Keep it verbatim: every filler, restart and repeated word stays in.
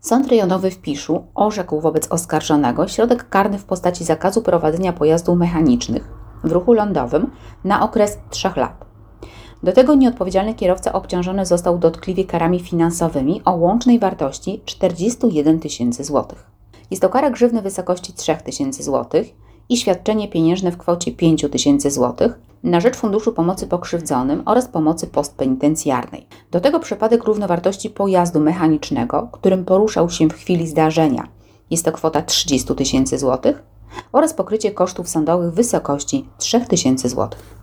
Sąd rejonowy w Piszu orzekł wobec oskarżonego środek karny w postaci zakazu prowadzenia pojazdów mechanicznych w ruchu lądowym na okres trzech lat. Do tego nieodpowiedzialny kierowca obciążony został dotkliwie karami finansowymi o łącznej wartości czterdzieści jeden tysięcy złotych. Jest to kara grzywny w wysokości trzy tysiące złotych i świadczenie pieniężne w kwocie pięć tysięcy złotych na rzecz Funduszu Pomocy Pokrzywdzonym oraz pomocy postpenitencjarnej. Do tego przypadek równowartości pojazdu mechanicznego, którym poruszał się w chwili zdarzenia. Jest to kwota trzydzieści tysięcy złotych oraz pokrycie kosztów sądowych w wysokości trzy tysiące złotych.